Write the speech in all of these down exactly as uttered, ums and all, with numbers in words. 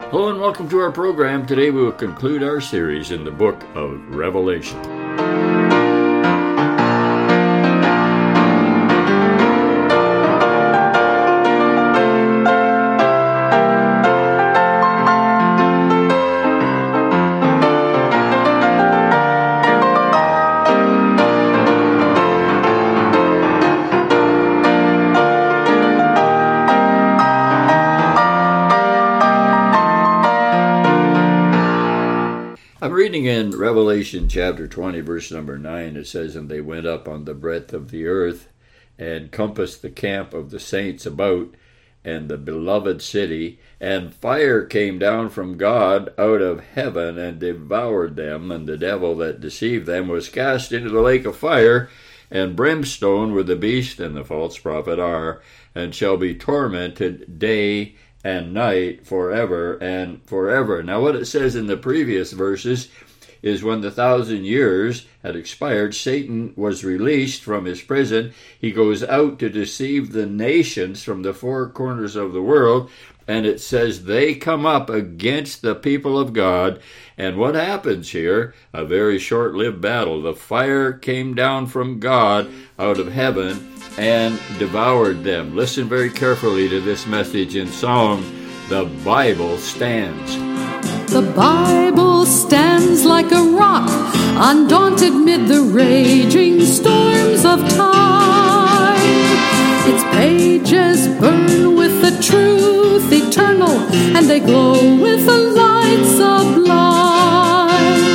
Hello and welcome to our program. Today we will conclude our series in the book of Revelation. I'm reading in Revelation chapter twenty, verse number nine. It says, "And they went up on the breadth of the earth, and compassed the camp of the saints about, and the beloved city. And fire came down from God out of heaven, and devoured them. And the devil that deceived them was cast into the lake of fire and brimstone, where the beast and the false prophet are, and shall be tormented day and night forever and forever." Now what it says in the previous verses is when the thousand years had expired, Satan was released from his prison. He goes out to deceive the nations from the four corners of the world, and it says they come up against the people of God. And what happens here? A very short-lived battle. The fire came down from God out of heaven and devoured them. Listen very carefully to this message in song. The Bible stands. The Bible stands like a rock, undaunted mid the raging storms of time. Its pages burn with the truth eternal, and they glow with a light sublime.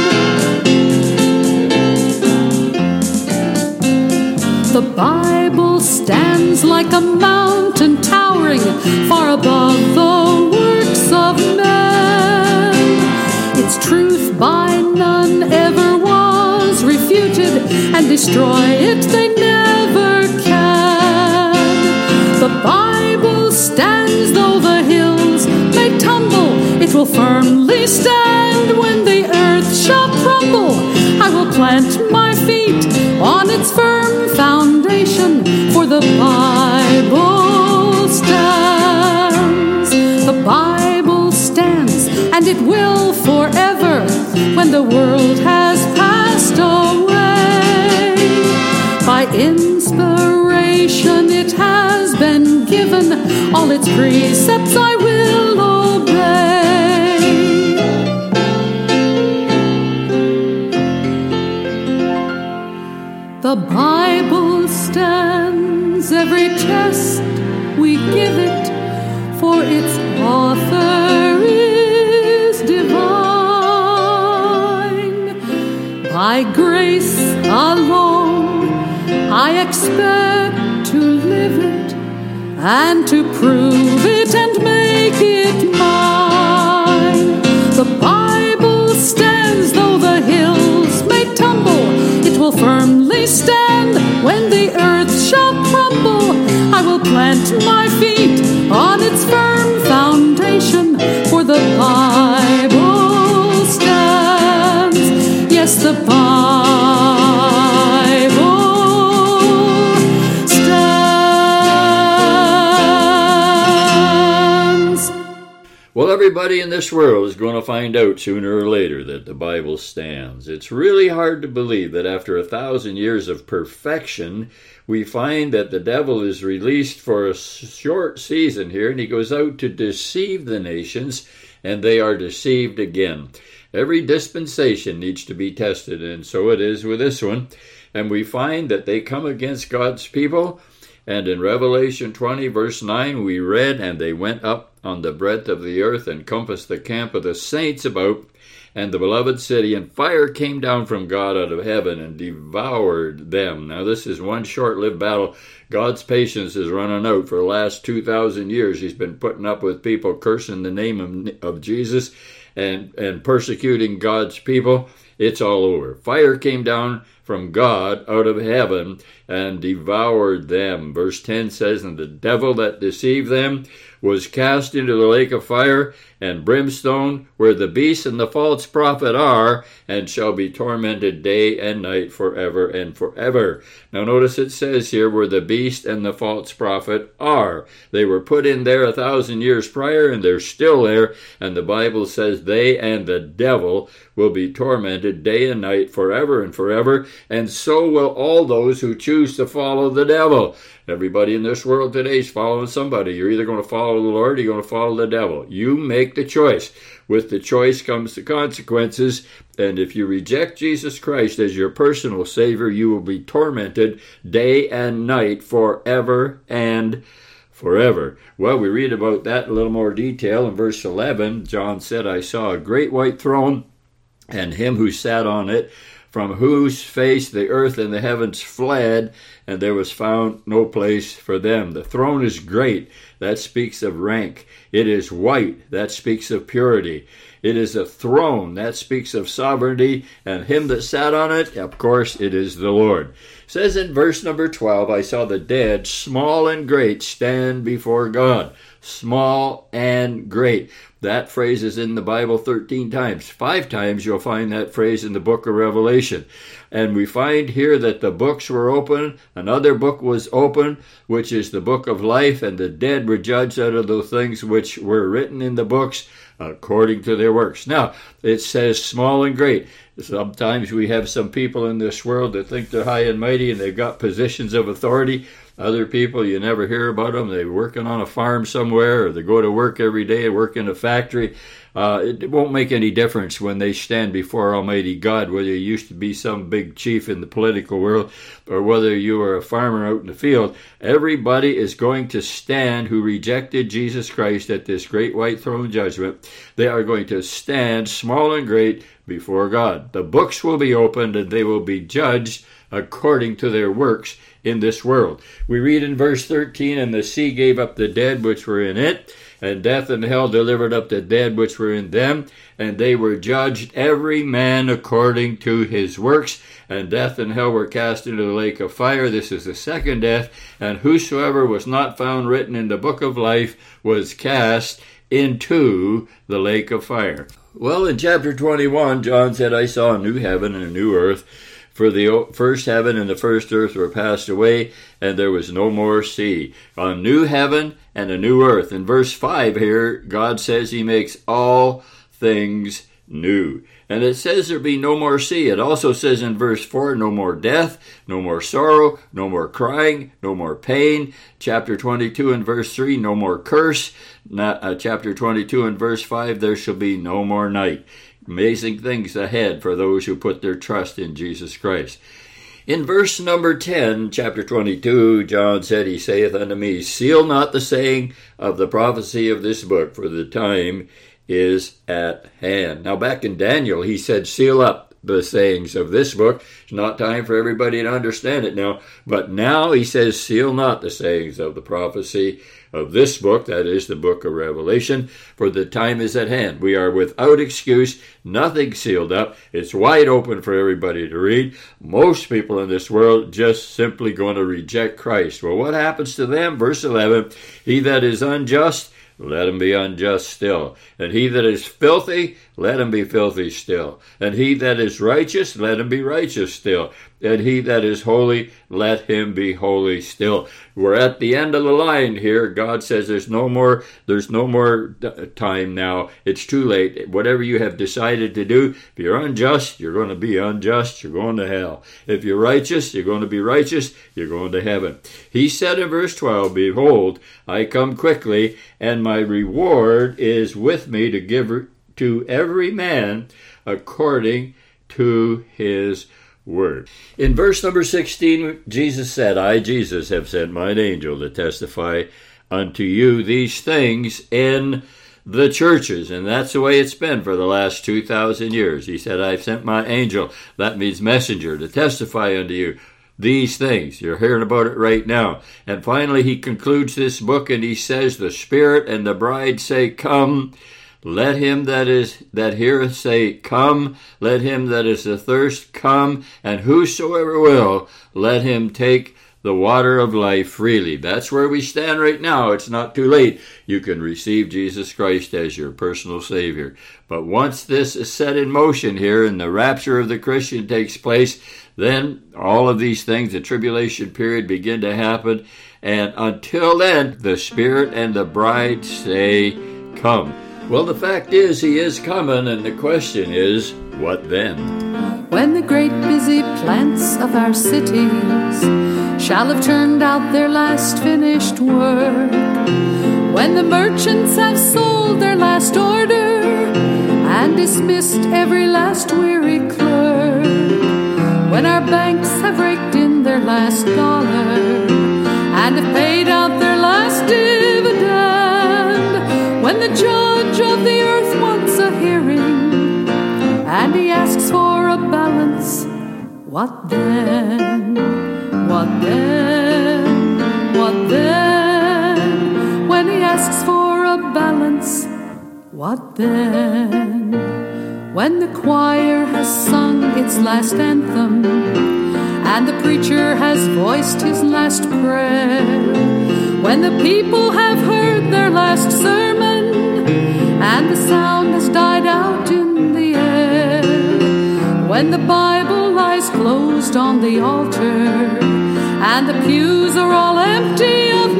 The Bible stands like a mountain towering far above the works of men. Its truth by none ever was refuted, and destroy it they never can. The Bible stands though the hills may tumble, it will firmly stand when the earth shall crumble. I will plant my feet on its firm foundation, for the Bible stands. The Bible stands, and it will forever, when the world has passed away. By inspiration it has been given, all its precepts I will obey. The Bible stands, every test we give it, for its author is divine. By grace alone I expect to live it, and to prove it and make it mine. The Bible stands though the hills may tumble, it will firmly stand when the earth shall crumble. I will plant my feet on its firm foundation, for the Bible stands. Yes, the Bible stands. Well, everybody in this world is going to find out sooner or later that the Bible stands. It's really hard to believe that after a thousand years of perfection, we find that the devil is released for a short season here, and he goes out to deceive the nations, and they are deceived again. Every dispensation needs to be tested, and so it is with this one. And we find that they come against God's people. And in Revelation twenty, verse nine, we read, "And they went up on the breadth of the earth, and compassed the camp of the saints about, and the beloved city, and fire came down from God out of heaven and devoured them." Now this is one short-lived battle. God's patience is running out. For the last two thousand years, he's been putting up with people cursing the name of, of Jesus and, and persecuting God's people. It's all over. Fire came down from God out of heaven and devoured them. Verse ten says, and the devil that deceived them was cast into the lake of fire and brimstone, where the beast and the false prophet are, and shall be tormented day and night forever and forever. Now notice it says here where the beast and the false prophet are. They were put in there a thousand years prior, and they're still there, and the Bible says they and the devil will be tormented day and night forever and forever, and so will all those who choose to follow the devil. Everybody in this world today is following somebody. You're either going to follow the Lord or you're going to follow the devil. You make the choice. With the choice comes the consequences, and if you reject Jesus Christ as your personal Savior, you will be tormented day and night forever and forever. Well, we read about that in a little more detail in verse eleven. John said, I saw a great white throne, and him who sat on it, from whose face the earth and the heavens fled, and there was found no place for them. The throne is great. That speaks of rank. It is white. That speaks of purity. It is a throne. That speaks of sovereignty. And him that sat on it, of course, it is the Lord. It says in verse number twelve, I saw the dead, small and great, stand before God. Small and great. That phrase is in the Bible thirteen times. Five times you'll find that phrase in the book of Revelation. And we find here that the books were open. Another book was open, which is the book of life, and the dead were judged out of those things which were written in the books according to their works. Now, it says small and great. Sometimes we have some people in this world that think they're high and mighty and they've got positions of authority. Other people, you never hear about them. They're working on a farm somewhere, or they go to work every day and work in a factory. Uh, it won't make any difference when they stand before Almighty God, whether you used to be some big chief in the political world or whether you are a farmer out in the field. Everybody is going to stand who rejected Jesus Christ at this great white throne judgment. They are going to stand, small and great, before God. The books will be opened and they will be judged according to their works in this world. We read in verse thirteen, and the sea gave up the dead which were in it, and death and hell delivered up the dead which were in them, and they were judged every man according to his works, and death and hell were cast into the lake of fire. This is the second death, and whosoever was not found written in the book of life was cast into the lake of fire. Well, in chapter twenty-one, John said, I saw a new heaven and a new earth, for the first heaven and the first earth were passed away, and there was no more sea. A new heaven and a new earth. In verse five here, God says he makes all things new. And it says there be no more sea. It also says in verse four, no more death, no more sorrow, no more crying, no more pain. Chapter twenty-two and verse three, no more curse. Not, uh, chapter twenty-two and verse five, there shall be no more night. Amazing things ahead for those who put their trust in Jesus Christ. In verse number ten, chapter twenty-two, John said, he saith unto me, seal not the saying of the prophecy of this book, for the time is at hand. Now back in Daniel, he said, seal up the sayings of this book. It's not time for everybody to understand it now. But now he says, seal not the sayings of the prophecy of this book, that is the book of Revelation, for the time is at hand. We are without excuse, nothing sealed up. It's wide open for everybody to read. Most people in this world just simply going to reject Christ. Well, what happens to them? Verse eleven, he that is unjust, let him be unjust still. And he that is filthy, let him be filthy still. And he that is righteous, let him be righteous still. And he that is holy, let him be holy still. We're at the end of the line here. God says there's no more, there's no more time now. It's too late. Whatever you have decided to do, if you're unjust, you're going to be unjust. You're going to hell. If you're righteous, you're going to be righteous. You're going to heaven. He said in verse twelve, behold, I come quickly, and my reward is with me to give to every man according to his word. In verse number sixteen, Jesus said, I, Jesus, have sent mine angel to testify unto you these things in the churches. And that's the way it's been for the last two thousand years. He said, I've sent my angel, that means messenger, to testify unto you these things. You're hearing about it right now. And finally, he concludes this book and he says, the Spirit and the bride say, come. Let him that is that heareth say, Come. Let him that is athirst come. And whosoever will, let him take the water of life freely. That's where we stand right now. It's not too late. You can receive Jesus Christ as your personal Savior. But once this is set in motion here and the rapture of the Christian takes place, then all of these things, the tribulation period, begin to happen. And until then, the Spirit and the bride say, Come. Well, the fact is, he is coming, and the question is, what then? When the great busy plants of our cities shall have turned out their last finished work, when the merchants have sold their last order and dismissed every last weary clerk, when our banks have raked in their last dollar and have paid out their last dividend, when the judge of the earth wants a hearing and he asks for a balance, what then? What then? What then? When he asks for a balance, what then? When the choir has sung its last anthem and the preacher has voiced his last prayer, when the people have heard their last sermon and the sound has died out in the air, when the Bible lies closed on the altar and the pews are all empty of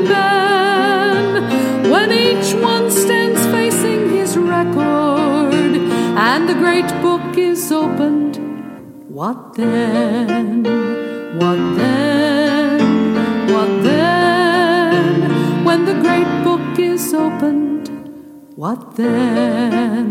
men, when each one stands facing his record and the great book is opened, what then? What then? What then? When the great book is opened, what then?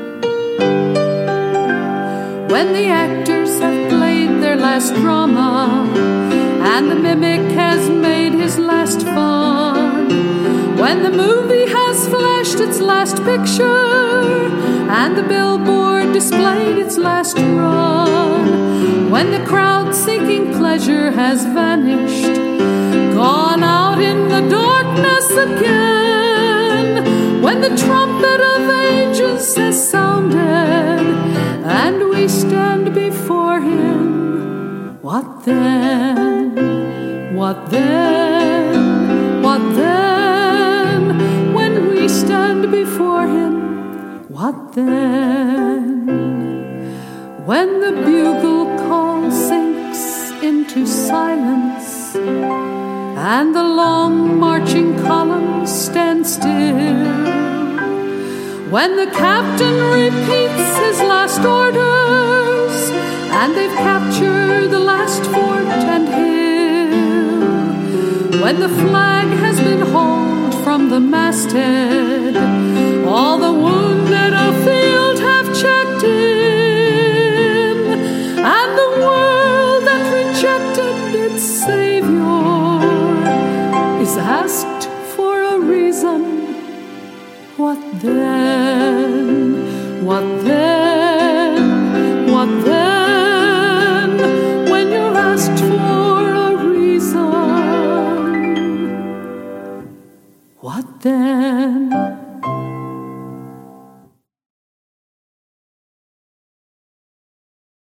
When the actors have played their last drama and the mimic has made his last fun, when the movie has flashed its last picture and the billboard displayed its last run, when the crowd seeking pleasure has vanished, gone out in the darkness again, when the trumpet of ages has sounded and we stand before him, what then? What then? What then? When we stand before him, what then? When the bugle call sinks into silence and the long marching columns stand still, when the captain repeats his last orders and they've captured the last fort and hill, when the flag has been hauled from the masthead, all the wounded afield have checked in, and the world that rejected its Savior is asked for a reason, what then? What then? What then? When you're asked for a reason, what then?